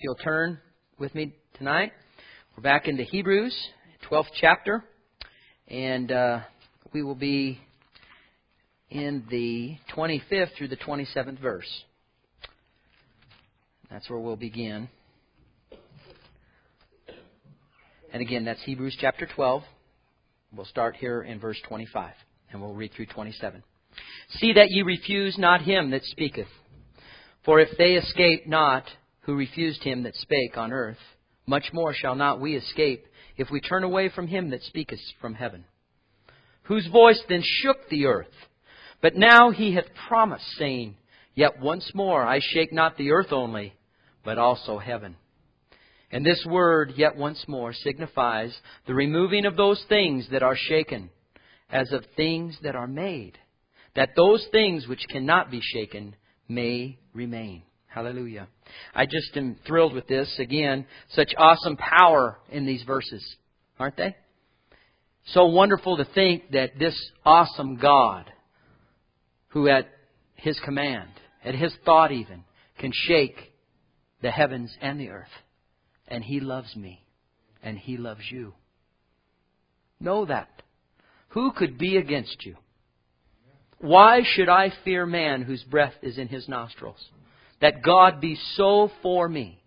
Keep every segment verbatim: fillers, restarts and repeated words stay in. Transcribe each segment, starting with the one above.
you'll turn with me tonight. We're back into Hebrews, twelfth chapter, and uh, we will be in the twenty-fifth through the twenty-seventh verse. That's where we'll begin. And again, that's Hebrews chapter twelve. We'll start here in verse twenty-five, and we'll read through twenty-seven. See that ye refuse not him that speaketh. For if they escape not who refused him that spake on earth, much more shall not we escape if we turn away from him that speaketh from heaven. Whose voice then shook the earth. But now he hath promised, saying, Yet once more I shake not the earth only, but also heaven. And this word, yet once more, signifies the removing of those things that are shaken, as of things that are made, that those things which cannot be shaken may remain. Hallelujah. I just am thrilled with this. Again, such awesome power in these verses, aren't they? So wonderful to think that this awesome God, who at His command, at His thought even, can shake the heavens and the earth. And He loves me. And He loves you. Know that. Who could be against you? Why should I fear man whose breath is in his nostrils? That God be so for me.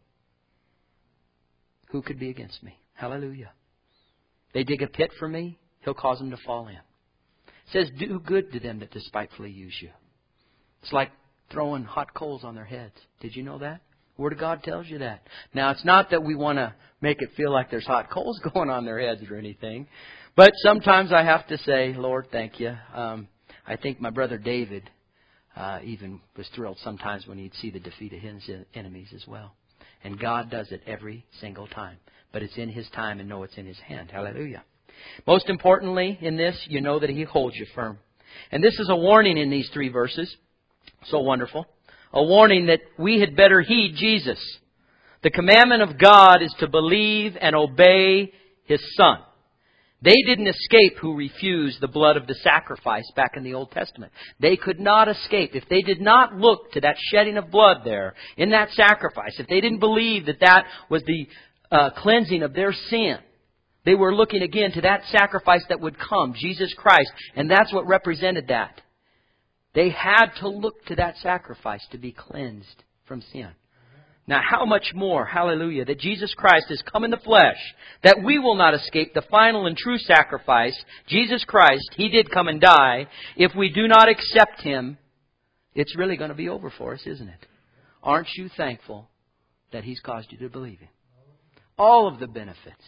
Who could be against me? Hallelujah. They dig a pit for me, He'll cause them to fall in. It says, do good to them that despitefully use you. It's like throwing hot coals on their heads. Did you know that? The Word of God tells you that. Now, it's not that we want to make it feel like there's hot coals going on their heads or anything. But sometimes I have to say, Lord, thank you. Um, I think my brother David uh, even was thrilled sometimes when he'd see the defeat of his enemies as well. And God does it every single time. But it's in His time and know it's in His hand. Hallelujah. Most importantly in this, you know that He holds you firm. And this is a warning in these three verses. So wonderful. A warning that we had better heed Jesus. The commandment of God is to believe and obey His Son. They didn't escape who refused the blood of the sacrifice back in the Old Testament. They could not escape. If they did not look to that shedding of blood there in that sacrifice, if they didn't believe that that was the uh, cleansing of their sin, they were looking again to that sacrifice that would come, Jesus Christ. And that's what represented that. They had to look to that sacrifice to be cleansed from sin. Now, how much more, hallelujah, that Jesus Christ has come in the flesh, that we will not escape the final and true sacrifice. Jesus Christ, He did come and die. If we do not accept Him, it's really going to be over for us, isn't it? Aren't you thankful that He's caused you to believe Him? All of the benefits.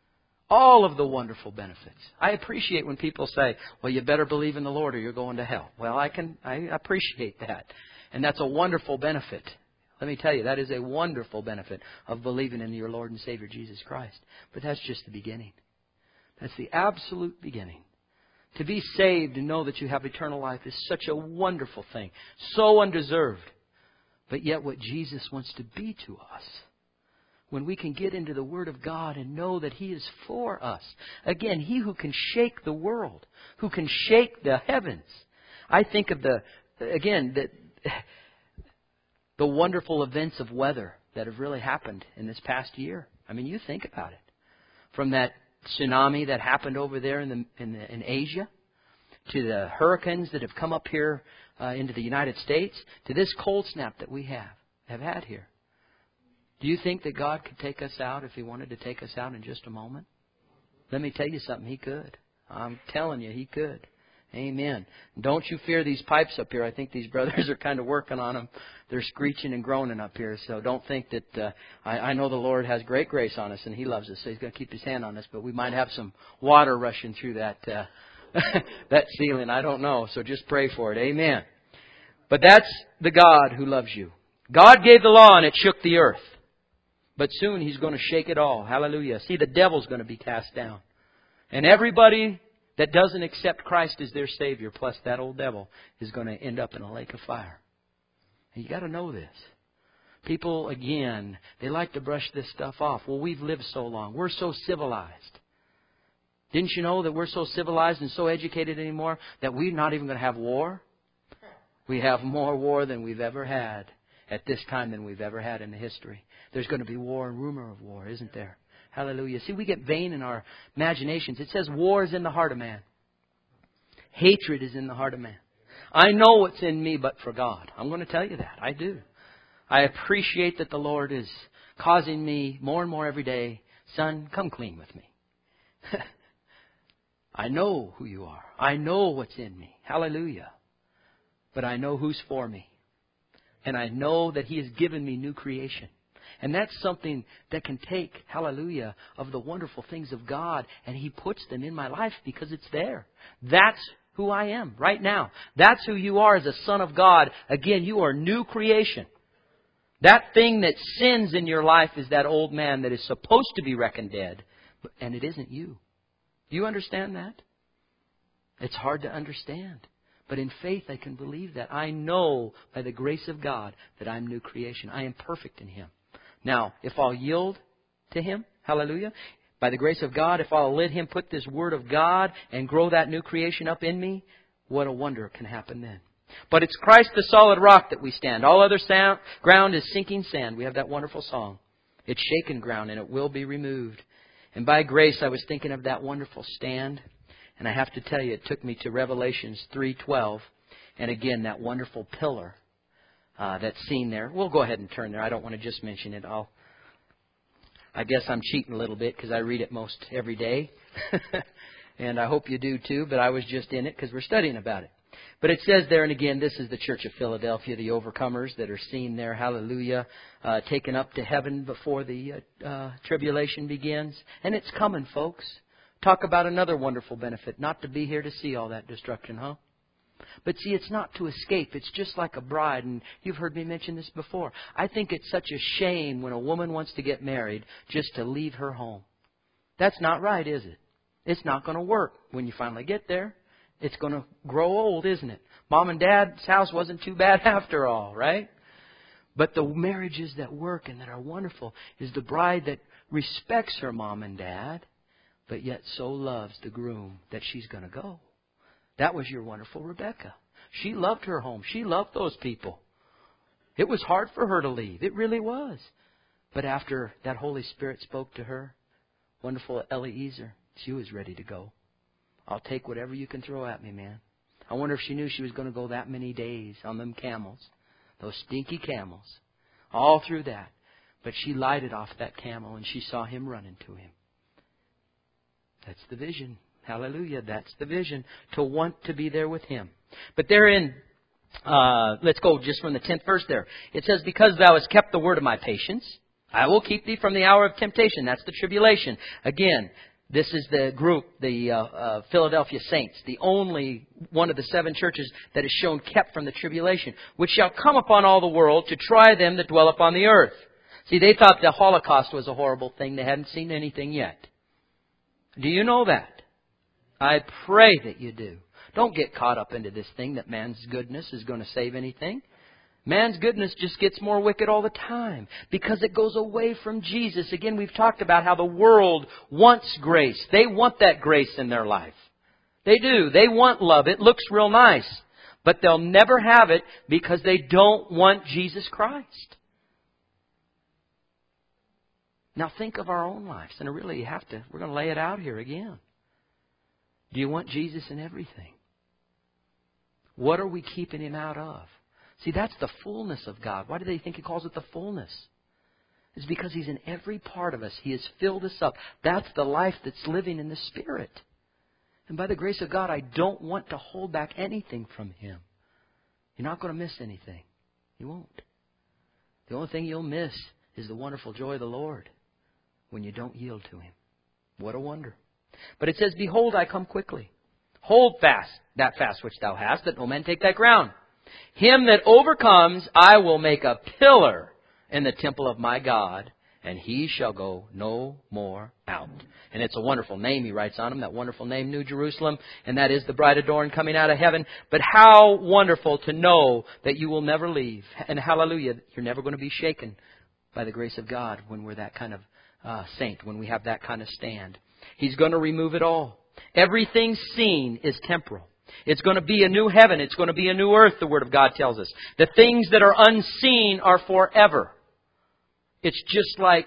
All of the wonderful benefits. I appreciate when people say, well, you better believe in the Lord or you're going to hell. Well, I can I appreciate that. And that's a wonderful benefit. Let me tell you, that is a wonderful benefit of believing in your Lord and Savior Jesus Christ. But that's just the beginning. That's the absolute beginning. To be saved and know that you have eternal life is such a wonderful thing. So undeserved. But yet what Jesus wants to be to us, when we can get into the Word of God and know that He is for us. Again, He who can shake the world, who can shake the heavens. I think of the, again, the, the wonderful events of weather that have really happened in this past year. I mean, you think about it. From that tsunami that happened over there in the in, the, in Asia, to the hurricanes that have come up here uh, into the United States, to this cold snap that we have have had here. Do you think that God could take us out if He wanted to take us out in just a moment? Let me tell you something. He could. I'm telling you, He could. Amen. Don't you fear these pipes up here. I think these brothers are kind of working on them. They're screeching and groaning up here. So don't think that... Uh, I, I know the Lord has great grace on us and He loves us. So He's going to keep His hand on us. But we might have some water rushing through that, uh, that ceiling. I don't know. So just pray for it. Amen. But that's the God who loves you. God gave the law and it shook the earth. But soon He's going to shake it all. Hallelujah. See, the devil's going to be cast down. And everybody that doesn't accept Christ as their Savior, plus that old devil, is going to end up in a lake of fire. And you got to know this. People, again, they like to brush this stuff off. Well, we've lived so long. We're so civilized. Didn't you know that we're so civilized and so educated anymore that we're not even going to have war? We have more war than we've ever had at this time than we've ever had in the history. There's going to be war and rumor of war, isn't there? Hallelujah. See, we get vain in our imaginations. It says war is in the heart of man. Hatred is in the heart of man. I know what's in me but for God. I'm going to tell you that. I do. I appreciate that the Lord is causing me more and more every day, son, come clean with me. I know who you are. I know what's in me. Hallelujah. But I know who's for me. And I know that He has given me new creation. And that's something that can take, hallelujah, of the wonderful things of God, and He puts them in my life because it's there. That's who I am right now. That's who you are as a son of God. Again, you are new creation. That thing that sins in your life is that old man that is supposed to be reckoned dead, and it isn't you. Do you understand that? It's hard to understand. But in faith I can believe that. I know by the grace of God that I'm new creation. I am perfect in Him. Now, if I'll yield to Him, hallelujah, by the grace of God, if I'll let Him put this Word of God and grow that new creation up in me, what a wonder can happen then. But it's Christ the solid rock that we stand. All other sound, ground is sinking sand. We have that wonderful song. It's shaken ground and it will be removed. And by grace, I was thinking of that wonderful stand. And I have to tell you, it took me to Revelations three twelve. And again, that wonderful pillar uh, that's seen there. We'll go ahead and turn there. I don't want to just mention it. I'll, I guess I'm cheating a little bit because I read it most every day. And I hope you do too. But I was just in it because we're studying about it. But it says there, and again, this is the Church of Philadelphia, the overcomers that are seen there, hallelujah, uh, taken up to heaven before the uh, uh, tribulation begins. And it's coming, folks. Talk about another wonderful benefit, not to be here to see all that destruction, huh? But see, it's not to escape. It's just like a bride, and you've heard me mention this before. I think it's such a shame when a woman wants to get married just to leave her home. That's not right, is it? It's not going to work when you finally get there. It's going to grow old, isn't it? Mom and Dad's house wasn't too bad after all, right? But the marriages that work and that are wonderful is the bride that respects her mom and dad, but yet so loves the groom that she's going to go. That was your wonderful Rebecca. She loved her home. She loved those people. It was hard for her to leave. It really was. But after that Holy Spirit spoke to her, wonderful Eliezer, she was ready to go. I'll take whatever you can throw at me, man. I wonder if she knew she was going to go that many days on them camels. Those stinky camels. All through that. But she lighted off that camel and she saw him running to him. That's the vision. Hallelujah. That's the vision. To want to be there with Him. But therein, uh, let's go just from the tenth verse there. It says, because thou hast kept the word of my patience, I will keep thee from the hour of temptation. That's the tribulation. Again, this is the group, the uh, uh, Philadelphia Saints, the only one of the seven churches that is shown kept from the tribulation, which shall come upon all the world to try them that dwell upon the earth. See, they thought the Holocaust was a horrible thing. They hadn't seen anything yet. Do you know that? I pray that you do. Don't get caught up into this thing that man's goodness is going to save anything. Man's goodness just gets more wicked all the time because it goes away from Jesus. Again, we've talked about how the world wants grace. They want that grace in their life. They do. They want love. It looks real nice. But they'll never have it because they don't want Jesus Christ. Now think of our own lives. And really, you have to, we're going to lay it out here again. Do you want Jesus in everything? What are we keeping Him out of? See, that's the fullness of God. Why do they think He calls it the fullness? It's because He's in every part of us. He has filled us up. That's the life that's living in the Spirit. And by the grace of God, I don't want to hold back anything from Him. You're not going to miss anything. You won't. The only thing you'll miss is the wonderful joy of the Lord when you don't yield to Him. What a wonder. But it says, behold, I come quickly. Hold fast that fast which thou hast, that no man take thy crown. Him that overcomes, I will make a pillar in the temple of my God, and he shall go no more out. And it's a wonderful name he writes on him, that wonderful name, New Jerusalem, and that is the bride adorned coming out of heaven. But how wonderful to know that you will never leave. And hallelujah, you're never going to be shaken by the grace of God when we're that kind of uh, saint, when we have that kind of stand. He's going to remove it all. Everything seen is temporal. It's going to be a new heaven. It's going to be a new earth, the Word of God tells us. The things that are unseen are forever. It's just like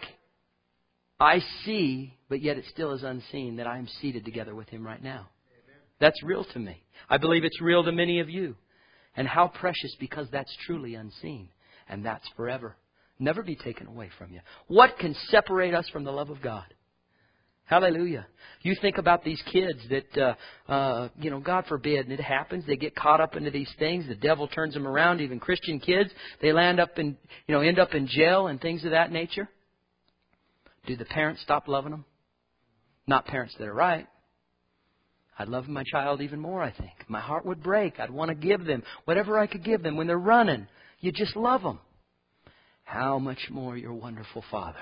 I see, but yet it still is unseen, that I am seated together with Him right now. That's real to me. I believe it's real to many of you. And how precious, because that's truly unseen. And that's forever. Never be taken away from you. What can separate us from the love of God? Hallelujah. You think about these kids that, uh, uh, you know, God forbid, and it happens. They get caught up into these things. The devil turns them around. Even Christian kids, they land up in, you know, end up in jail and things of that nature. Do the parents stop loving them? Not parents that are right. I'd love my child even more, I think. My heart would break. I'd want to give them whatever I could give them. When they're running, you just love them. How much more your wonderful Father.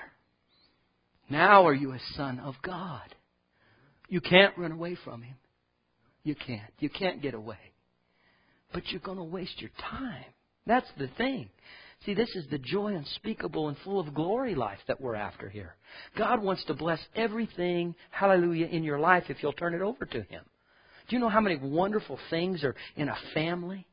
Now are you a son of God. You can't run away from Him. You can't. You can't get away. But you're going to waste your time. That's the thing. See, this is the joy unspeakable and full of glory life that we're after here. God wants to bless everything, hallelujah, in your life if you'll turn it over to Him. Do you know how many wonderful things are in a family?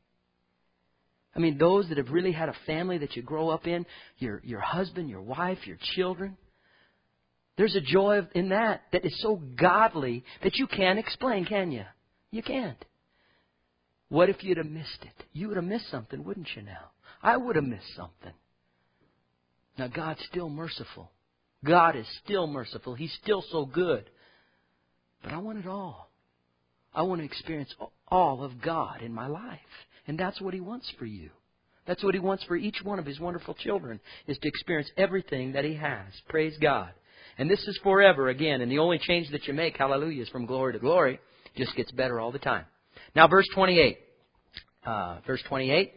I mean, those that have really had a family that you grow up in, your, your husband, your wife, your children. There's a joy in that that is so godly that you can't explain, can you? You can't. What if you'd have missed it? You would have missed something, wouldn't you now? I would have missed something. Now, God's still merciful. God is still merciful. He's still so good. But I want it all. I want to experience all of God in my life. And that's what He wants for you. That's what He wants for each one of His wonderful children, is to experience everything that He has. Praise God. And this is forever again. And the only change that you make, hallelujah, is from glory to glory. It just gets better all the time. Now, verse twenty-eight. Uh, verse twenty-eight.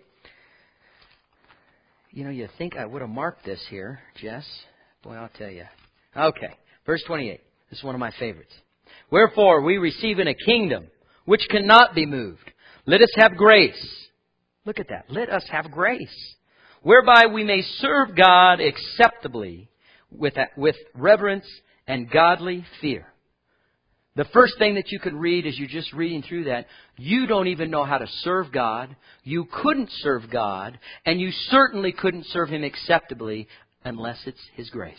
You know, you think I would have marked this here, Jess. Boy, I'll tell you. Okay, verse twenty-eight. This is one of my favorites. Wherefore we receive in a kingdom which cannot be moved. Let us have grace. Look at that. Let us have grace. Whereby we may serve God acceptably with, with reverence and godly fear. The first thing that you could read as you're just reading through that, you don't even know how to serve God. You couldn't serve God. And you certainly couldn't serve Him acceptably unless it's His grace.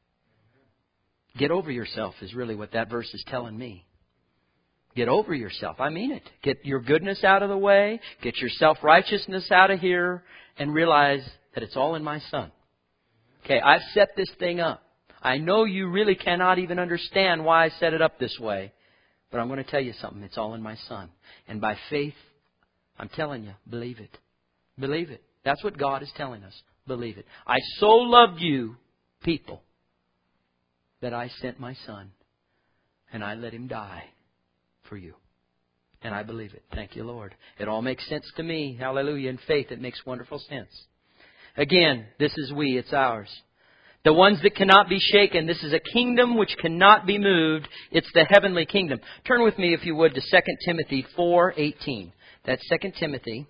Get over yourself is really what that verse is telling me. Get over yourself. I mean it. Get your goodness out of the way. Get your self-righteousness out of here. And realize that it's all in my Son. Okay, I've set this thing up. I know you really cannot even understand why I set it up this way. But I'm going to tell you something. It's all in my Son. And by faith, I'm telling you, believe it. Believe it. That's what God is telling us. Believe it. I so loved you, people, that I sent my Son. And I let Him die for you. And I believe it. Thank you, Lord. It all makes sense to me. Hallelujah. In faith, it makes wonderful sense. Again, this is we. It's ours. The ones that cannot be shaken. This is a kingdom which cannot be moved. It's the heavenly kingdom. Turn with me, if you would, to Second Timothy four eighteen. That's Second Timothy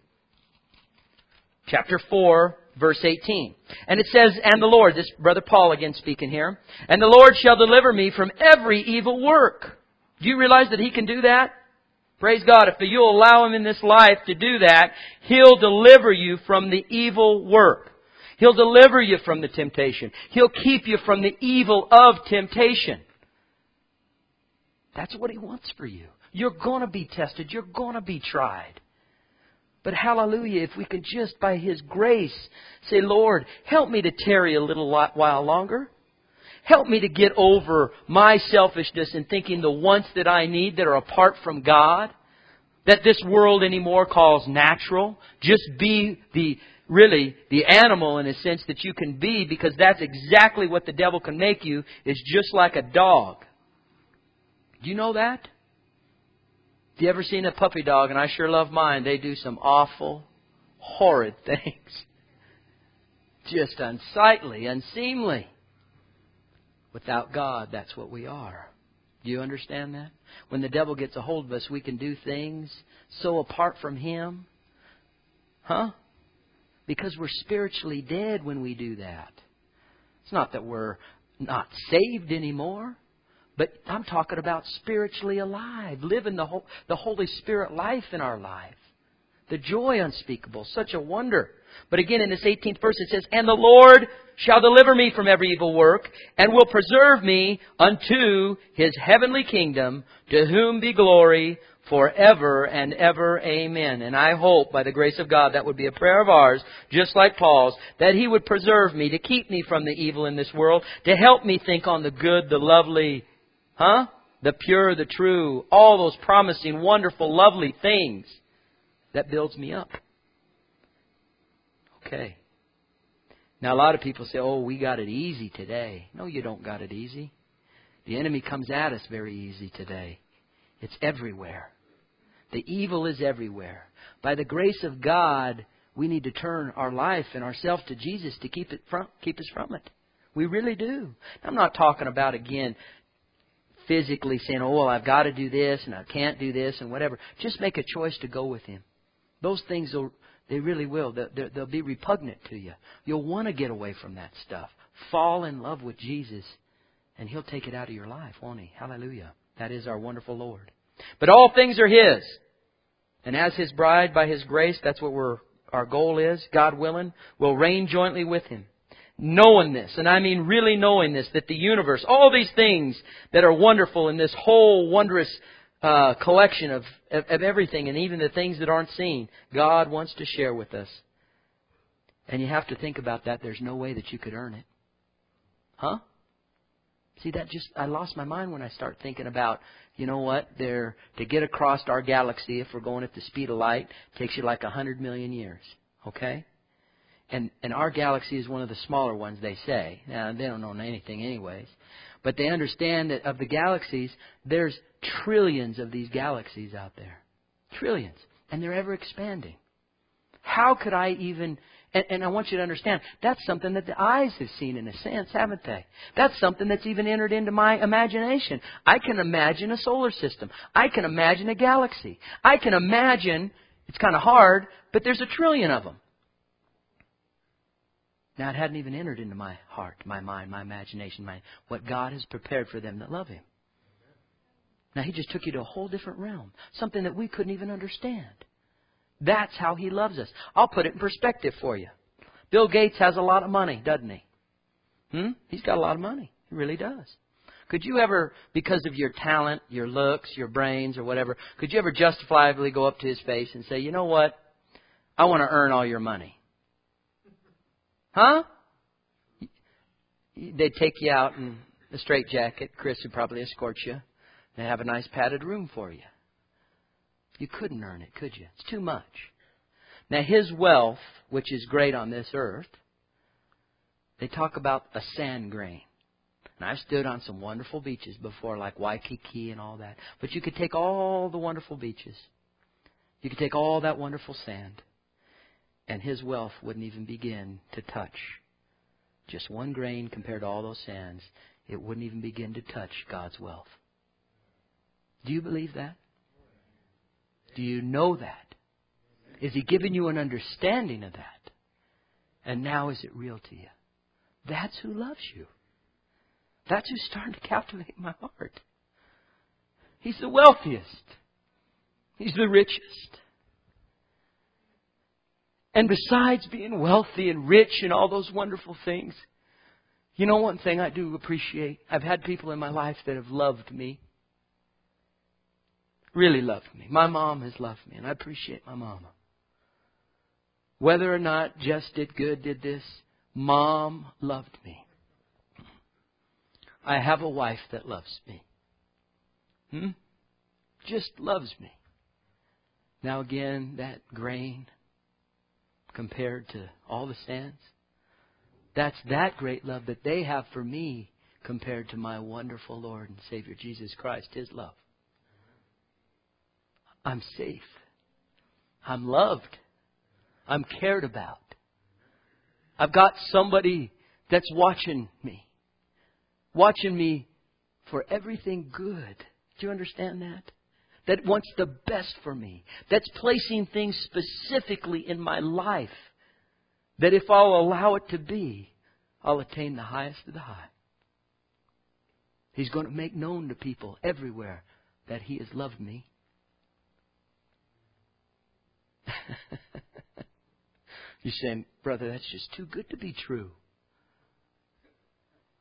chapter four, verse eighteen. And it says, and the Lord, this Brother Paul again speaking here, and the Lord shall deliver me from every evil work. Do you realize that He can do that? Praise God. If you'll allow Him in this life to do that, He'll deliver you from the evil work. He'll deliver you from the temptation. He'll keep you from the evil of temptation. That's what He wants for you. You're going to be tested. You're going to be tried. But hallelujah, if we can just by His grace say, Lord, help me to tarry a little while longer. Help me to get over my selfishness and thinking the wants that I need that are apart from God. That this world anymore calls natural. Just be the really the animal in a sense that you can be, because that's exactly what the devil can make you, is just like a dog. Do you know that? Have you ever seen a puppy dog? And I sure love mine. They do some awful, horrid things. Just unsightly, unseemly. Without God, that's what we are. Do you understand that? When the devil gets a hold of us, we can do things so apart from Him. Huh? Because we're spiritually dead when we do that. It's not that we're not saved anymore. But I'm talking about spiritually alive. Living the, whole, the Holy Spirit life in our life. The joy unspeakable. Such a wonder. But again, in this eighteenth verse, it says, and the Lord shall deliver me from every evil work, and will preserve me unto His heavenly kingdom, to whom be glory forever and ever. Amen. And I hope, by the grace of God, that would be a prayer of ours, just like Paul's, that He would preserve me, to keep me from the evil in this world, to help me think on the good, the lovely, huh? The pure, the true, all those promising, wonderful, lovely things that builds me up. Okay. Now, a lot of people say, oh, we got it easy today. No, you don't got it easy. The enemy comes at us very easy today. It's everywhere. The evil is everywhere. By the grace of God, we need to turn our life and ourselves to Jesus to keep it from, keep us from it. We really do. I'm not talking about, again, physically saying, oh, well, I've got to do this and I can't do this and whatever. Just make a choice to go with Him. Those things, will, they really will. They'll, they'll be repugnant to you. You'll want to get away from that stuff. Fall in love with Jesus and He'll take it out of your life, won't He? Hallelujah. That is our wonderful Lord. But all things are His. And as His bride, by His grace, that's what we're, our goal is, God willing, we'll reign jointly with Him. Knowing this, and I mean really knowing this, that the universe, all these things that are wonderful in this whole wondrous uh, collection of, of, of everything, and even the things that aren't seen, God wants to share with us. And you have to think about that. There's no way that you could earn it. Huh? See, that just, I lost my mind when I start thinking about, you know what, there, to get across our galaxy, if we're going at the speed of light, takes you like a hundred million years. Okay? And, and our galaxy is one of the smaller ones, they say. Now, they don't know anything anyways. But they understand that of the galaxies, there's trillions of these galaxies out there. Trillions. And they're ever expanding. How could I even... And, and I want you to understand, that's something that the eyes have seen in a sense, haven't they? That's something that's even entered into my imagination. I can imagine a solar system. I can imagine a galaxy. I can imagine, it's kind of hard, but there's a trillion of them. Now, it hadn't even entered into my heart, my mind, my imagination, my what God has prepared for them that love Him. Now, He just took you to a whole different realm, something that we couldn't even understand. That's how He loves us. I'll put it in perspective for you. Bill Gates has a lot of money, doesn't he? Hmm? He's got a lot of money. He really does. Could you ever, because of your talent, your looks, your brains, or whatever, could you ever justifiably go up to his face and say, you know what? I want to earn all your money. Huh? They'd take you out in a straitjacket. Chris would probably escort you. They'd have a nice padded room for you. You couldn't earn it, could you? It's too much. Now, His wealth, which is great on this earth, they talk about a sand grain. And I've stood on some wonderful beaches before, like Waikiki and all that. But you could take all the wonderful beaches. You could take all that wonderful sand. And His wealth wouldn't even begin to touch. Just one grain compared to all those sands. It wouldn't even begin to touch God's wealth. Do you believe that? Do you know that? Is He giving you an understanding of that? And now is it real to you? That's who loves you. That's who's starting to captivate my heart. He's the wealthiest. He's the richest. And besides being wealthy and rich and all those wonderful things, you know one thing I do appreciate? I've had people in my life that have loved me. Really loved me. My mom has loved me, and I appreciate my mama. Whether or not Just did good, did this, Mom loved me. I have a wife that loves me. Hmm? Just loves me. Now again, that grain compared to all the sands, that's that great love that they have for me compared to my wonderful Lord and Savior Jesus Christ, His love. I'm safe. I'm loved. I'm cared about. I've got somebody that's watching me. Watching me for everything good. Do you understand that? That wants the best for me. That's placing things specifically in my life. That if I'll allow it to be, I'll attain the highest of the high. He's going to make known to people everywhere that He has loved me. You're saying, brother, that's just too good to be true.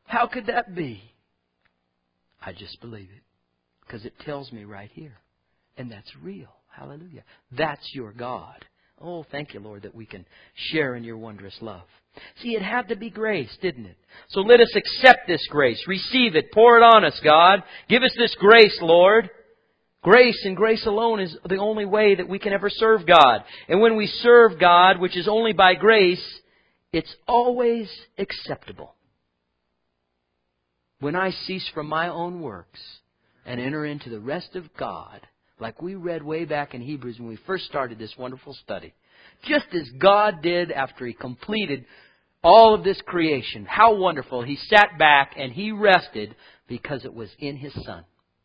How could that be? I just believe it. Because it tells me right here. And that's real. Hallelujah. That's your God. Oh, thank you, Lord, that we can share in your wondrous love. See, it had to be grace, didn't it? So let us accept this grace. Receive it. Pour it on us, God. Give us this grace, Lord. Grace and grace alone is the only way that we can ever serve God. And when we serve God, which is only by grace, it's always acceptable. When I cease from my own works and enter into the rest of God, like we read way back in Hebrews when we first started this wonderful study, just as God did after He completed all of this creation, how wonderful. He sat back and He rested because it was in His Son.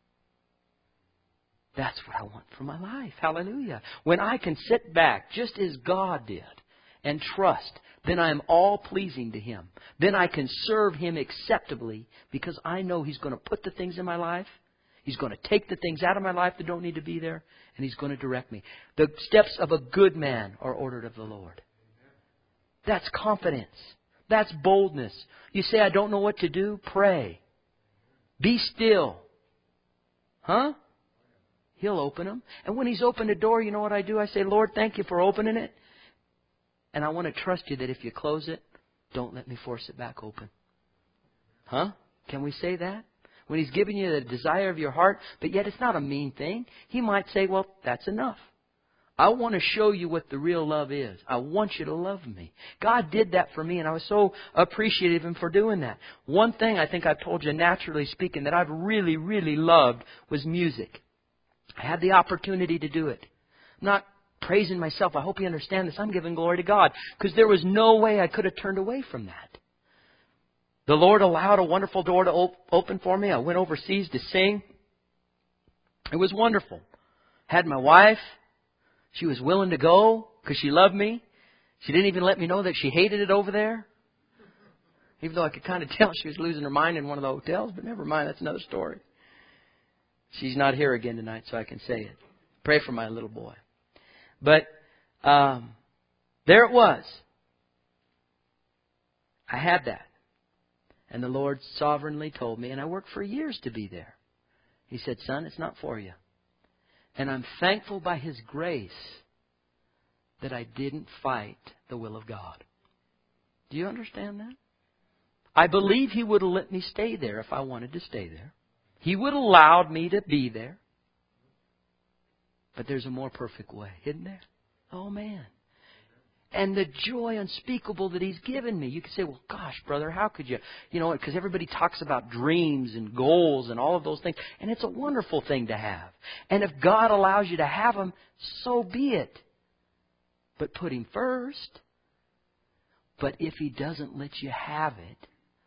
That's what I want for my life. Hallelujah. When I can sit back just as God did and trust, then I am all pleasing to Him. Then I can serve Him acceptably because I know He's going to put the things in my life. He's going to take the things out of my life that don't need to be there. And He's going to direct me. The steps of a good man are ordered of the Lord. That's confidence. That's boldness. You say, I don't know what to do? Pray. Be still. Huh? He'll open them. And when He's opened a door, you know what I do? I say, Lord, thank you for opening it. And I want to trust you that if you close it, don't let me force it back open. Huh? Can we say that? When He's giving you the desire of your heart, but yet it's not a mean thing. He might say, well, that's enough. I want to show you what the real love is. I want you to love me. God did that for me, and I was so appreciative of Him for doing that. One thing I think I've told you, naturally speaking, that I've really, really loved was music. I had the opportunity to do it. I'm not praising myself. I hope you understand this. I'm giving glory to God. Because there was no way I could have turned away from that. The Lord allowed a wonderful door to op- open for me. I went overseas to sing. It was wonderful. Had my wife. She was willing to go because she loved me. She didn't even let me know that she hated it over there. Even though I could kind of tell she was losing her mind in one of the hotels. But never mind, that's another story. She's not here again tonight, so I can say it. Pray for my little boy. But um, there it was. I had that. And the Lord sovereignly told me, and I worked for years to be there. He said, son, it's not for you. And I'm thankful by His grace that I didn't fight the will of God. Do you understand that? I believe He would have let me stay there if I wanted to stay there. He would have allowed me to be there. But there's a more perfect way, isn't there? Oh, man. And the joy unspeakable that He's given me. You could say, well, gosh, brother, how could you? You know, because everybody talks about dreams and goals and all of those things. And it's a wonderful thing to have. And if God allows you to have them, so be it. But put Him first. But if He doesn't let you have it,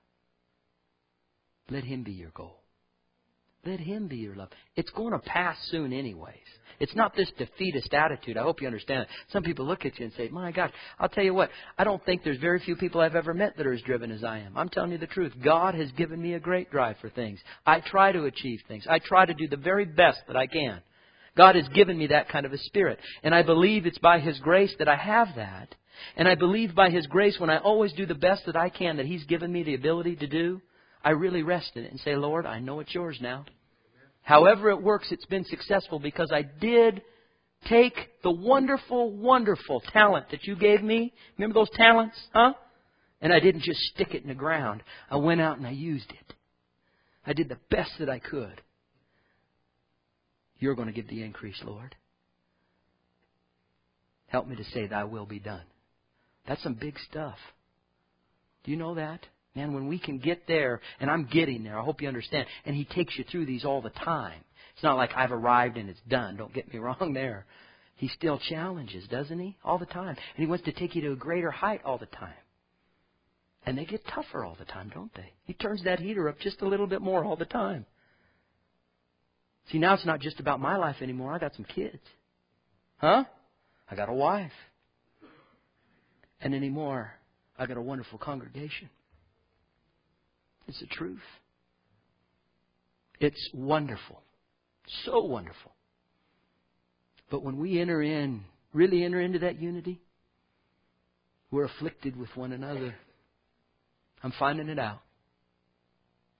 let Him be your goal. Let Him be your love. It's going to pass soon anyways. It's not this defeatist attitude. I hope you understand it. Some people look at you and say, my gosh, I'll tell you what, I don't think there's very few people I've ever met that are as driven as I am. I'm telling you the truth. God has given me a great drive for things. I try to achieve things. I try to do the very best that I can. God has given me that kind of a spirit. And I believe it's by His grace that I have that. And I believe by His grace when I always do the best that I can that He's given me the ability to do, I really rest in it and say, Lord, I know it's yours now. However it works, it's been successful because I did take the wonderful, wonderful talent that you gave me. Remember those talents? Huh? And I didn't just stick it in the ground. I went out and I used it. I did the best that I could. You're going to give the increase, Lord. Help me to say, Thy will be done. That's some big stuff. Do you know that? Man, when we can get there, and I'm getting there, I hope you understand, and He takes you through these all the time. It's not like I've arrived and it's done. Don't get me wrong there. He still challenges, doesn't He? All the time. And He wants to take you to a greater height all the time. And they get tougher all the time, don't they? He turns that heater up just a little bit more all the time. See, now it's not just about my life anymore. I got some kids. Huh? I got a wife. And anymore, I got a wonderful congregation. It's the truth. It's wonderful. So wonderful. But when we enter in, really enter into that unity, we're afflicted with one another. I'm finding it out.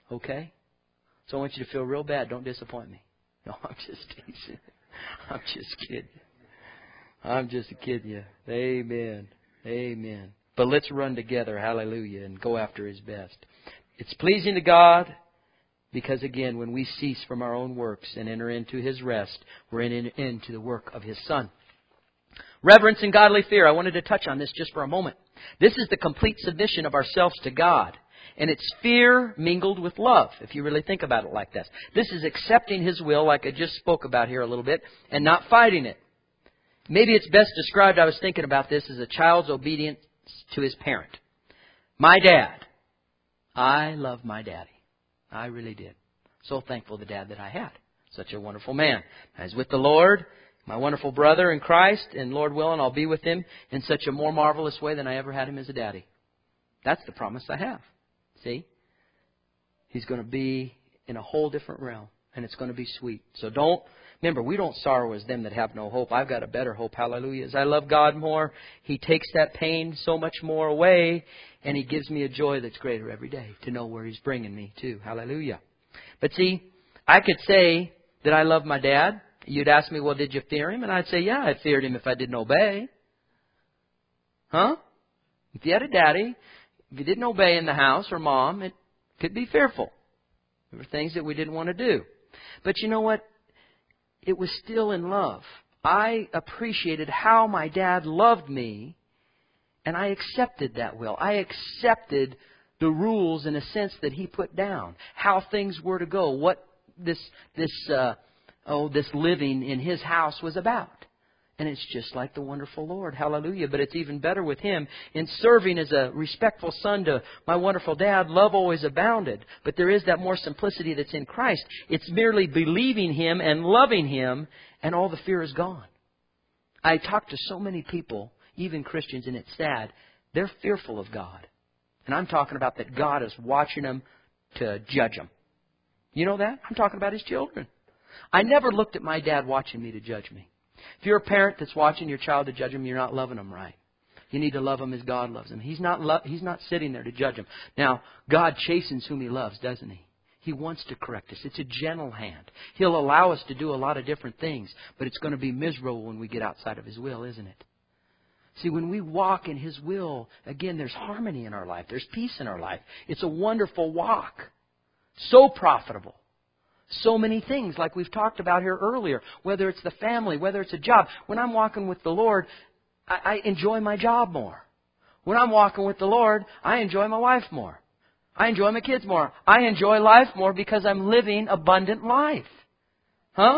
Okay? So I want you to feel real bad. Don't disappoint me. No, I'm just teasing. I'm just kidding. I'm just kidding you. Amen. Amen. But let's run together, hallelujah, and go after His best. It's pleasing to God because, again, when we cease from our own works and enter into His rest, we're in, in, into the work of His Son. Reverence and godly fear. I wanted to touch on this just for a moment. This is the complete submission of ourselves to God. And it's fear mingled with love, if you really think about it like this. This is accepting His will, like I just spoke about here a little bit, and not fighting it. Maybe it's best described, I was thinking about this, as a child's obedience to his parent. My dad. I love my daddy. I really did. So thankful the dad that I had. Such a wonderful man. I was with the Lord, my wonderful brother in Christ, and Lord willing, I'll be with Him in such a more marvelous way than I ever had Him as a daddy. That's the promise I have. See? He's going to be in a whole different realm, and it's going to be sweet. So don't, remember, we don't sorrow as them that have no hope. I've got a better hope. Hallelujah. As I love God more, He takes that pain so much more away, and He gives me a joy that's greater every day to know where He's bringing me to. Hallelujah. But see, I could say that I love my dad. You'd ask me, well, did you fear him? And I'd say, yeah, I feared him if I didn't obey. Huh? If you had a daddy, if you didn't obey in the house or mom, it could be fearful. There were things that we didn't want to do. But you know what? It was still in love. I appreciated how my dad loved me, and I accepted that will. I accepted the rules in a sense that he put down, how things were to go, what this this uh, oh this living in his house was about. And it's just like the wonderful Lord. Hallelujah. But it's even better with Him. In serving as a respectful son to my wonderful dad, love always abounded. But there is that more simplicity that's in Christ. It's merely believing Him and loving Him, and all the fear is gone. I talk to so many people, even Christians, and it's sad. They're fearful of God. And I'm talking about that God is watching them to judge them. You know that? I'm talking about His children. I never looked at my dad watching me to judge me. If you're a parent that's watching your child to judge them, you're not loving them right. You need to love them as God loves them. He's not lo- He's not sitting there to judge them. Now, God chastens whom He loves, doesn't He? He wants to correct us. It's a gentle hand. He'll allow us to do a lot of different things, but it's going to be miserable when we get outside of His will, isn't it? See, when we walk in His will, again, there's harmony in our life. There's peace in our life. It's a wonderful walk. So profitable. So many things like we've talked about here earlier, whether it's the family, whether it's a job. When I'm walking with the Lord, I, I enjoy my job more. When I'm walking with the Lord, I enjoy my wife more. I enjoy my kids more. I enjoy life more because I'm living abundant life. Huh?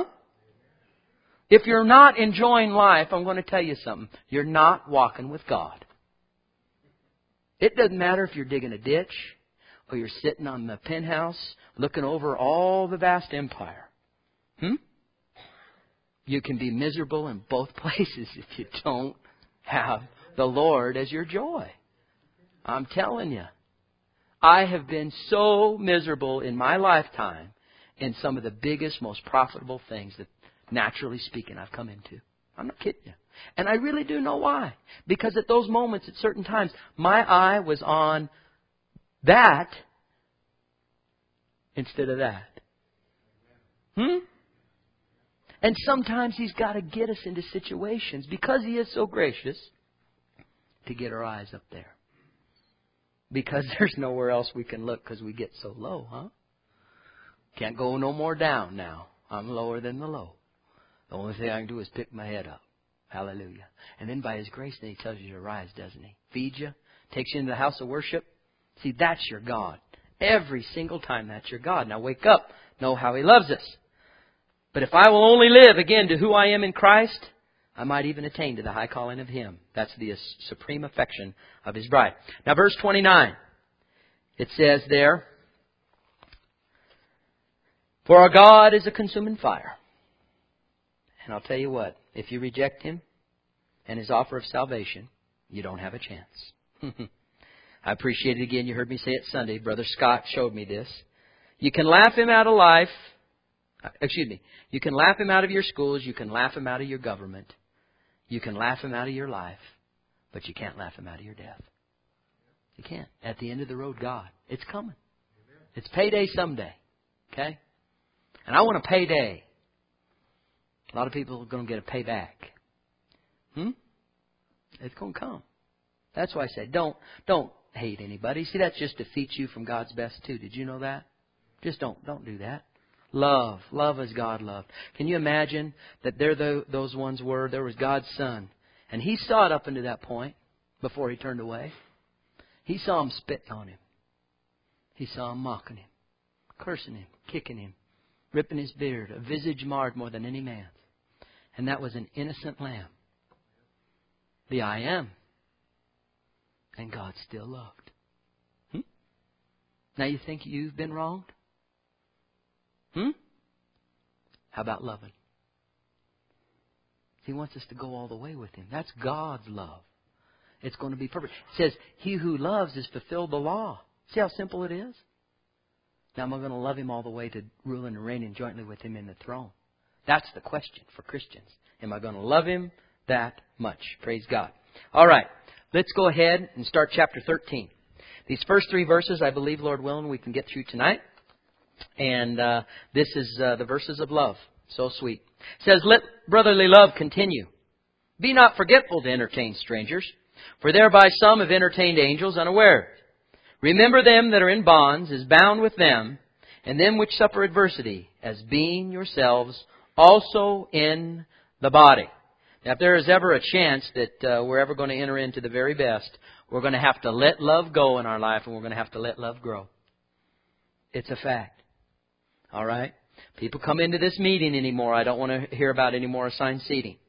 If you're not enjoying life, I'm going to tell you something. You're not walking with God. It doesn't matter if you're digging a ditch, or you're sitting on the penthouse looking over all the vast empire. Hmm? You can be miserable in both places if you don't have the Lord as your joy. I'm telling you. I have been so miserable in my lifetime in some of the biggest, most profitable things that, naturally speaking, I've come into. I'm not kidding you. And I really do know why. Because at those moments, at certain times, my eye was on that instead of that. Hmm? And sometimes He's got to get us into situations, because He is so gracious, to get our eyes up there. Because there's nowhere else we can look because we get so low, huh? Can't go no more down now. I'm lower than the low. The only thing I can do is pick my head up. Hallelujah. And then by His grace, then He tells you to rise, doesn't He? Feeds you, takes you into the house of worship. See, that's your God. Every single time, that's your God. Now wake up. Know how He loves us. But if I will only live, again, to who I am in Christ, I might even attain to the high calling of Him. That's the supreme affection of His bride. Now verse twenty-nine. It says there, for our God is a consuming fire. And I'll tell you what, if you reject Him and His offer of salvation, you don't have a chance. I appreciate it again. You heard me say it Sunday. Brother Scott showed me this. You can laugh Him out of life. Excuse me. You can laugh Him out of your schools. You can laugh Him out of your government. You can laugh Him out of your life. But you can't laugh Him out of your death. You can't. At the end of the road, God. It's coming. It's payday someday. Okay? And I want a payday. A lot of people are going to get a payback. Hmm? It's going to come. That's why I say don't don't hate anybody. See, that just defeats you from God's best too. Did you know that? Just don't don't do that. Love. Love as God loved. Can you imagine that there the, those ones were? There was God's Son. And He saw it up into that point before He turned away. He saw Him spitting on Him. He saw Him mocking Him, cursing Him, kicking Him, ripping His beard, a visage marred more than any man's. And that was an innocent lamb. The I Am. And God still loved. Hmm? Now you think you've been wronged? Hmm? How about loving? He wants us to go all the way with Him. That's God's love. It's going to be perfect. It says, He who loves has fulfilled the law. See how simple it is? Now am I going to love Him all the way to ruling and reigning jointly with Him in the throne? That's the question for Christians. Am I going to love Him that much? Praise God. All right. Let's go ahead and start chapter thirteen. These first three verses, I believe, Lord willing, we can get through tonight. And uh, this is uh, the verses of love. So sweet. It says, let brotherly love continue. Be not forgetful to entertain strangers, for thereby some have entertained angels unawares. Remember them that are in bonds as bound with them, and them which suffer adversity, as being yourselves also in the body. Now, if there is ever a chance that uh, we're ever going to enter into the very best, we're going to have to let love go in our life, and we're going to have to let love grow. It's a fact. All right? People come into this meeting anymore. I don't want to hear about any more assigned seating.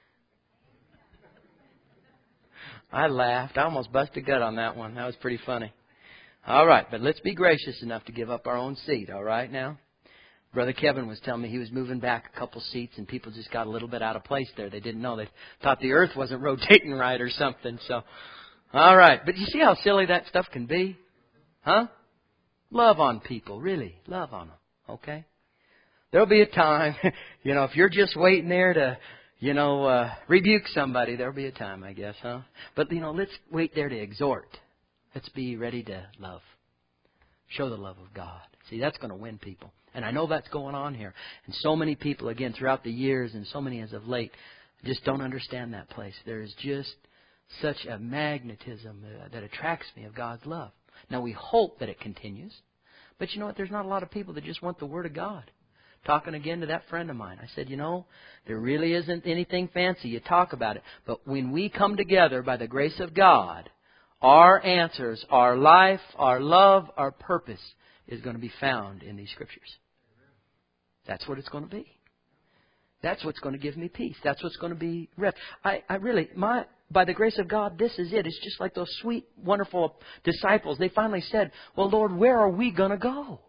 I laughed. I almost busted a gut on that one. That was pretty funny. All right, but let's be gracious enough to give up our own seat, all right now? Brother Kevin was telling me he was moving back a couple seats and people just got a little bit out of place there. They didn't know. They thought the earth wasn't rotating right or something. So, all right. But you see how silly that stuff can be? Huh? Love on people, really. Love on them, okay? There'll be a time, you know, if you're just waiting there to, you know, uh, rebuke somebody, there'll be a time, I guess, huh? But, you know, let's wait there to exhort. Let's be ready to love. Show the love of God. See, that's going to win people. And I know that's going on here. And so many people, again, throughout the years and so many as of late, just don't understand that place. There is just such a magnetism that attracts me of God's love. Now, we hope that it continues. But you know what? There's not a lot of people that just want the Word of God. Talking again to that friend of mine. I said, you know, there really isn't anything fancy. You talk about it. But when we come together by the grace of God, our answers, our life, our love, our purpose is going to be found in these Scriptures. That's what it's going to be. That's what's going to give me peace. That's what's going to be rest. I, I really, my, by the grace of God, this is it. It's just like those sweet, wonderful disciples. They finally said, well, Lord, where are we going to go?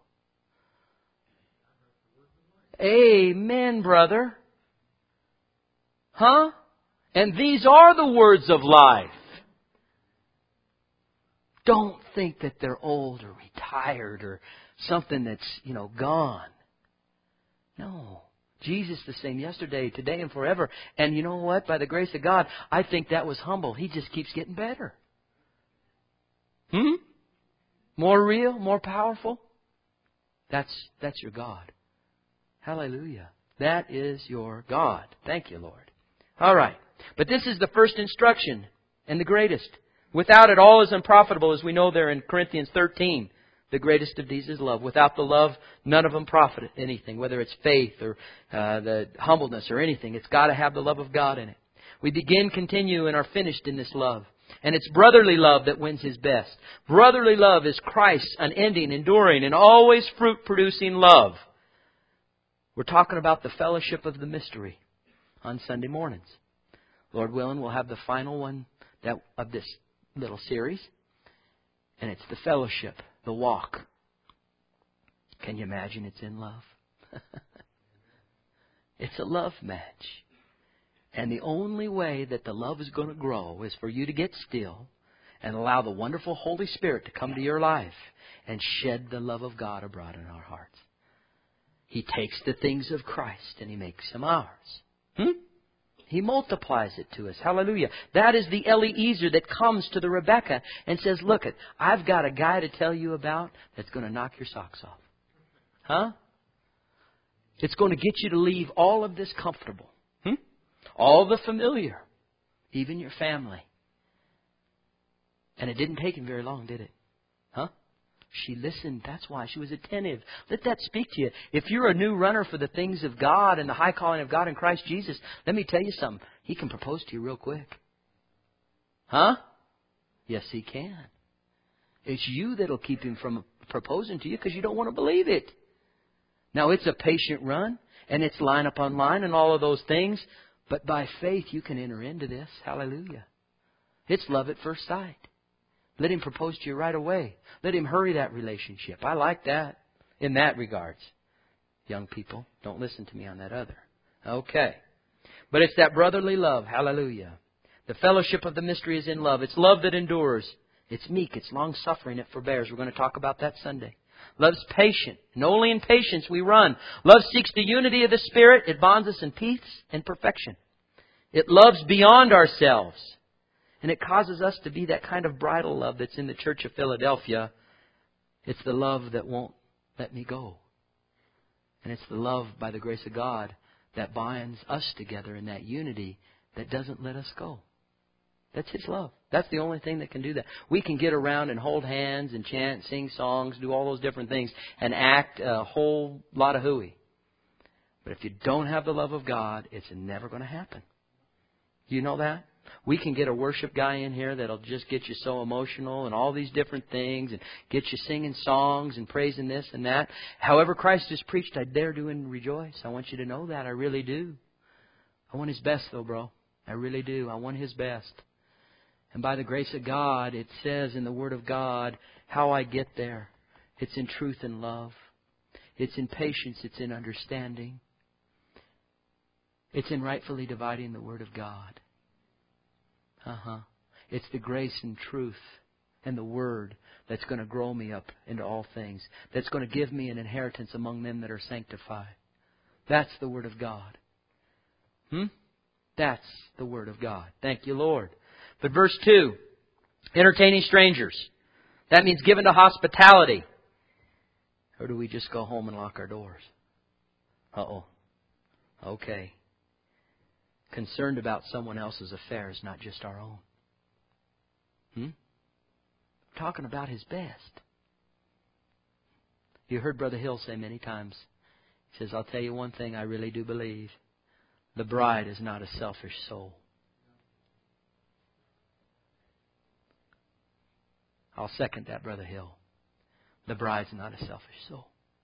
Amen, brother. Huh? And these are the words of life. Don't think that they're old or retired or something that's, you know, gone. No. Jesus the same yesterday, today, and forever. And you know what? By the grace of God, I think that was humble. He just keeps getting better. Hmm? More real, more powerful. That's that's your God. Hallelujah. That is your God. Thank you, Lord. All right. But this is the first instruction and the greatest. Without it, all is unprofitable, as we know there in Corinthians thirteen. The greatest of these is love. Without the love, none of them profit anything, whether it's faith or uh, the humbleness or anything. It's got to have the love of God in it. We begin, continue, and are finished in this love. And it's brotherly love that wins His best. Brotherly love is Christ's unending, enduring, and always fruit-producing love. We're talking about the fellowship of the mystery on Sunday mornings. Lord willing, we'll have the final one that of this little series. And it's the fellowship, the walk. Can you imagine it's in love? It's a love match. And the only way that the love is going to grow is for you to get still and allow the wonderful Holy Spirit to come to your life and shed the love of God abroad in our hearts. He takes the things of Christ and He makes them ours. Hmm? He multiplies it to us. Hallelujah. That is the Eliezer that comes to the Rebecca and says, look, it, I've got a guy to tell you about that's going to knock your socks off. Huh? It's going to get you to leave all of this comfortable. Hmm? All the familiar. Even your family. And it didn't take him very long, did it? Huh? She listened. That's why she was attentive. Let that speak to you. If you're a new runner for the things of God and the high calling of God in Christ Jesus, let me tell you something. He can propose to you real quick. Huh? Yes, He can. It's you that'll keep Him from proposing to you because you don't want to believe it. Now, it's a patient run, and it's line upon line and all of those things. But by faith, you can enter into this. Hallelujah. It's love at first sight. Let Him propose to you right away. Let Him hurry that relationship. I like that in that regards. Young people, don't listen to me on that other. Okay. But it's that brotherly love. Hallelujah. The fellowship of the mystery is in love. It's love that endures. It's meek. It's long-suffering. It forbears. We're going to talk about that Sunday. Love's patient. And only in patience we run. Love seeks the unity of the Spirit. It bonds us in peace and perfection. It loves beyond ourselves. And it causes us to be that kind of bridal love that's in the Church of Philadelphia. It's the love that won't let me go. And it's the love, by the grace of God, that binds us together in that unity that doesn't let us go. That's His love. That's the only thing that can do that. We can get around and hold hands and chant, sing songs, do all those different things, and act a whole lot of hooey. But if you don't have the love of God, it's never going to happen. You know that? We can get a worship guy in here that'll just get you so emotional and all these different things and get you singing songs and praising this and that. However Christ has preached, I dare do and rejoice. I want you to know that. I really do. I want His best though, bro. I really do. I want His best. And by the grace of God, it says in the Word of God how I get there. It's in truth and love. It's in patience. It's in understanding. It's in rightfully dividing the Word of God. Uh-huh. It's the grace and truth and the Word that's going to grow me up into all things. That's going to give me an inheritance among them that are sanctified. That's the Word of God. Hmm? That's the Word of God. Thank you, Lord. But verse two, entertaining strangers. That means given to hospitality. Or do we just go home and lock our doors? Uh-oh. Okay. Concerned about someone else's affairs, not just our own. Hmm? Talking about His best. You heard Brother Hill say many times. He says, I'll tell you one thing I really do believe. The bride is not a selfish soul. I'll second that, Brother Hill. The bride's not a selfish soul.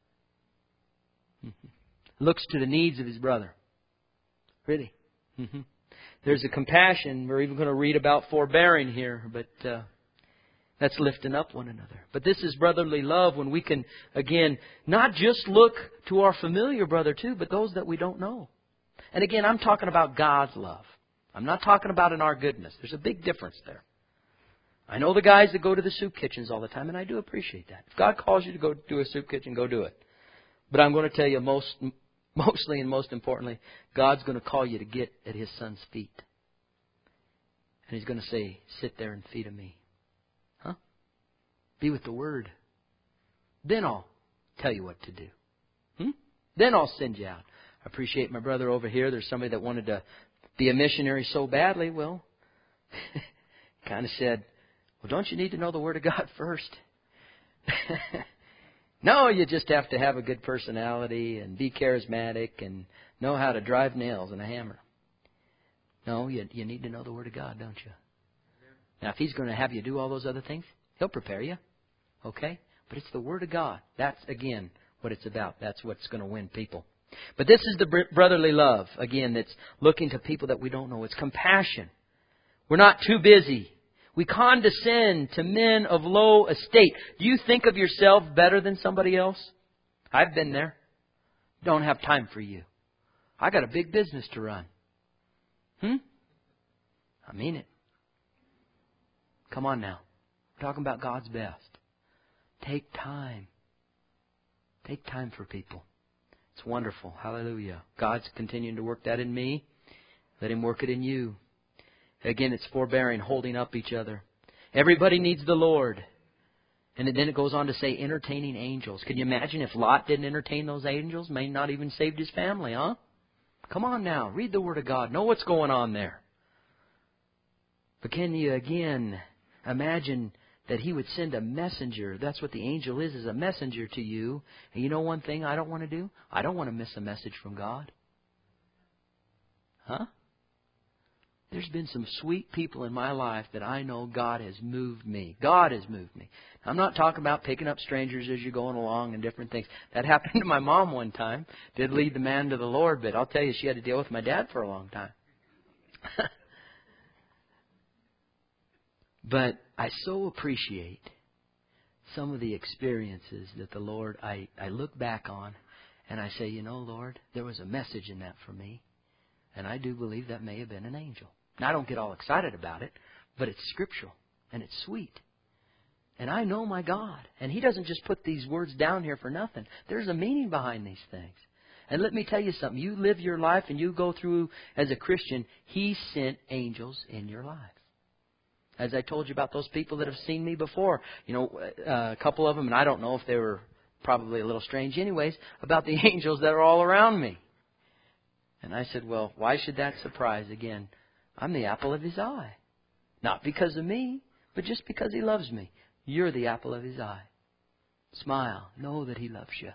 Looks to the needs of his brother. Really. Mm-hmm. There's a compassion. We're even going to read about forbearing here, but uh, that's lifting up one another. But this is brotherly love when we can, again, not just look to our familiar brother too, but those that we don't know. And again, I'm talking about God's love. I'm not talking about in our goodness. There's a big difference there. I know the guys that go to the soup kitchens all the time, and I do appreciate that. If God calls you to go do a soup kitchen, go do it. But I'm going to tell you most... Mostly and most importantly, God's going to call you to get at His Son's feet. And He's going to say, sit there and feed on me. Huh? Be with the Word. Then I'll tell you what to do. Hmm? Then I'll send you out. I appreciate my brother over here. There's somebody that wanted to be a missionary so badly. Well, kind of said, well, don't you need to know the Word of God first? No, you just have to have a good personality and be charismatic and know how to drive nails and a hammer. No, you you need to know the Word of God, don't you? Now, if He's going to have you do all those other things, He'll prepare you. Okay? But it's the Word of God. That's, again, what it's about. That's what's going to win people. But this is the brotherly love, again, that's looking to people that we don't know. It's compassion. We're not too busy. We condescend to men of low estate. Do you think of yourself better than somebody else? I've been there. Don't have time for you. I got a big business to run. Hmm? I mean it. Come on now. We're talking about God's best. Take time. Take time for people. It's wonderful. Hallelujah. God's continuing to work that in me. Let Him work it in you. Again, it's forbearing, holding up each other. Everybody needs the Lord. And then it goes on to say entertaining angels. Can you imagine if Lot didn't entertain those angels? May not even saved his family, huh? Come on now. Read the Word of God. Know what's going on there. But can you again imagine that He would send a messenger? That's what the angel is, is a messenger to you. And you know one thing I don't want to do? I don't want to miss a message from God. Huh? There's been some sweet people in my life that I know God has moved me. God has moved me. I'm not talking about picking up strangers as you're going along and different things. That happened to my mom one time. Did lead the man to the Lord, but I'll tell you, she had to deal with my dad for a long time. But I so appreciate some of the experiences that the Lord, I, I look back on and I say, you know, Lord, there was a message in that for me. And I do believe that may have been an angel. Now, I don't get all excited about it, but it's scriptural and it's sweet. And I know my God. And He doesn't just put these words down here for nothing. There's a meaning behind these things. And let me tell you something. You live your life and you go through as a Christian, He sent angels in your life. As I told you about those people that have seen me before, you know, uh, a couple of them, and I don't know if they were probably a little strange anyways, about the angels that are all around me. And I said, well, why should that surprise? Again, I'm the apple of His eye. Not because of me, but just because He loves me. You're the apple of His eye. Smile. Know that He loves you.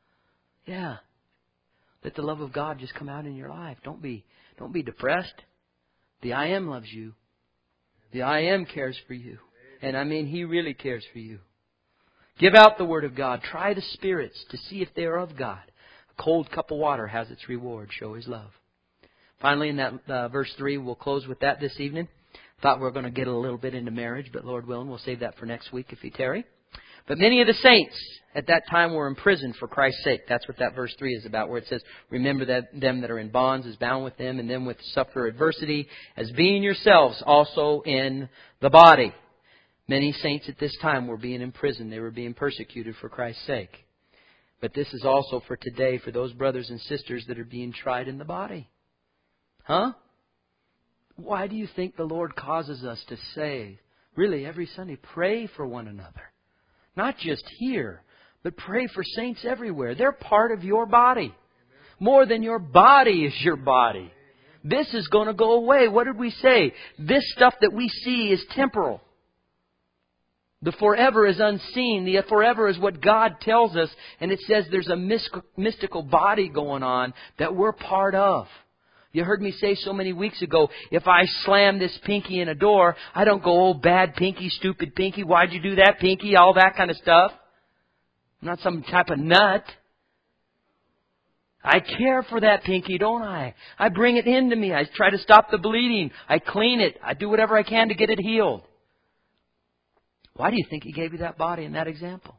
Yeah. Let the love of God just come out in your life. Don't be, don't be depressed. The I Am loves you. The I Am cares for you. And I mean, He really cares for you. Give out the Word of God. Try the spirits to see if they are of God. A cold cup of water has its reward. Show His love. Finally, in that uh, verse three, we'll close with that this evening. Thought we were going to get a little bit into marriage, but Lord willing, we'll save that for next week if He tarry. But many of the saints at that time were imprisoned for Christ's sake. That's what that verse three is about, where it says, remember that them that are in bonds is bound with them, and them which suffer adversity, as being yourselves also in the body. Many saints at this time were being imprisoned. They were being persecuted for Christ's sake. But this is also for today, for those brothers and sisters that are being tried in the body. Huh? Why do you think the Lord causes us to say, really every Sunday, pray for one another? Not just here, but pray for saints everywhere. They're part of your body. More than your body is your body. This is going to go away. What did we say? This stuff that we see is temporal. The forever is unseen. The forever is what God tells us. And it says there's a mystical body going on that we're part of. You heard me say so many weeks ago, if I slam this pinky in a door, I don't go, oh, bad pinky, stupid pinky, why'd you do that, pinky, all that kind of stuff. I'm not some type of nut. I care for that pinky, don't I? I bring it into me. I try to stop the bleeding. I clean it. I do whatever I can to get it healed. Why do you think He gave you that body in that example?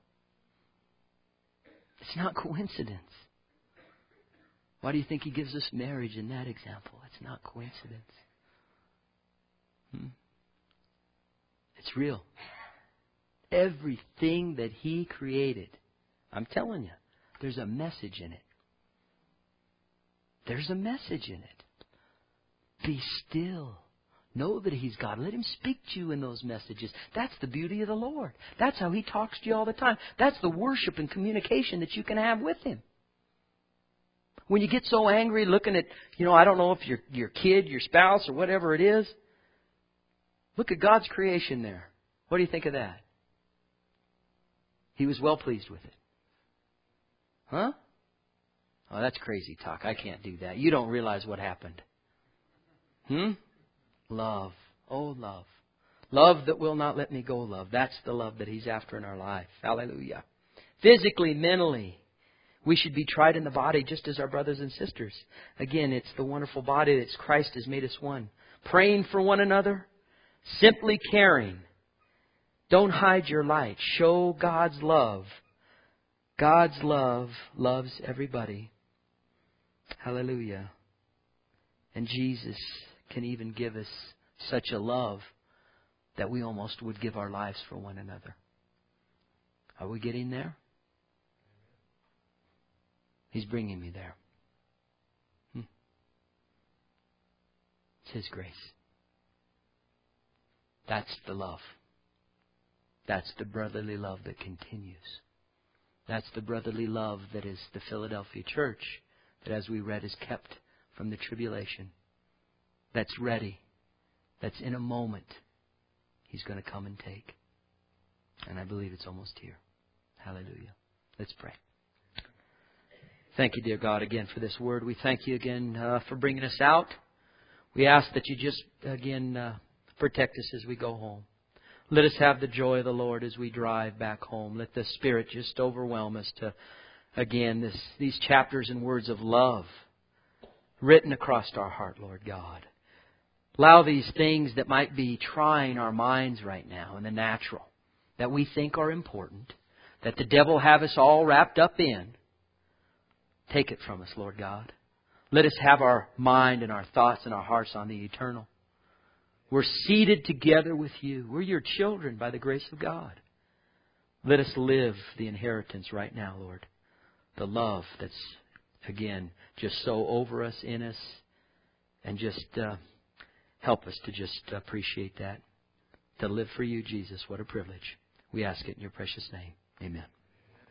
It's not coincidence. Why do you think He gives us marriage in that example? It's not coincidence. Hmm? It's real. Everything that He created, I'm telling you, there's a message in it. There's a message in it. Be still. Know that He's God. Let Him speak to you in those messages. That's the beauty of the Lord. That's how He talks to you all the time. That's the worship and communication that you can have with Him. When you get so angry looking at, you know, I don't know if your your kid, your spouse, or whatever it is, look at God's creation there. What do you think of that? He was well pleased with it. Huh? Oh, that's crazy talk. I can't do that. You don't realize what happened. Hmm? Love. Oh, love. Love that will not let me go, love. That's the love that He's after in our life. Hallelujah. Physically, mentally, we should be tried in the body just as our brothers and sisters. Again, it's the wonderful body that Christ has made us one. Praying for one another. Simply caring. Don't hide your light. Show God's love. God's love loves everybody. Hallelujah. And Jesus can even give us such a love that we almost would give our lives for one another. Are we getting there? He's bringing me there. Hmm. His grace. That's the love. That's the brotherly love that continues. That's the brotherly love that is the Philadelphia church, that as we read is kept from the tribulation. That's ready. That's in a moment He's going to come and take. And I believe it's almost here. Hallelujah. Let's pray. Thank you, dear God, again for this word. We thank you again uh, for bringing us out. We ask that you just, again, uh, protect us as we go home. Let us have the joy of the Lord as we drive back home. Let the Spirit just overwhelm us to, again, this, these chapters and words of love written across our heart, Lord God. Allow these things that might be trying our minds right now in the natural, that we think are important, that the devil have us all wrapped up in. Take it from us, Lord God. Let us have our mind and our thoughts and our hearts on the eternal. We're seated together with you. We're your children by the grace of God. Let us live the inheritance right now, Lord. The love that's, again, just so over us, in us. And just uh, help us to just appreciate that. To live for you, Jesus. What a privilege. We ask it in your precious name. Amen.